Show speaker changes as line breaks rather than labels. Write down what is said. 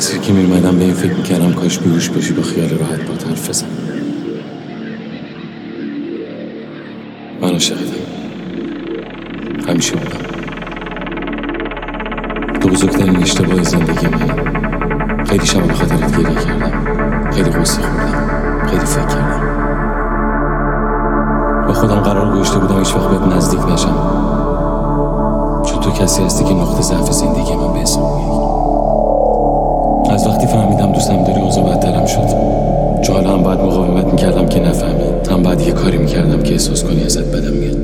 مسیر که میرمدم به این فکر میکردم کاش بیهوش بشی با خیال راحت با حرف بزن. من عاشقتم، همیشه بودم. تو بزرگترین اشتباه زندگی من. خیلی شب به خاطرت گریه کردم، خیلی قصه خوردم، خیلی فکر کردم. با خودم قرار گذاشته بودم هیچ وقت بهت نزدیک نشم، چون تو کسی هستی که نقطه ضعف زندگی من به حساب میای. از وقتی فهمیدم دوستم داری اوضاع بدترم شد، چون حالا هم باید مقاومت میکردم که نفهمی، هم باید یه کاری میکردم که احساس کنی ازت بدم میاد.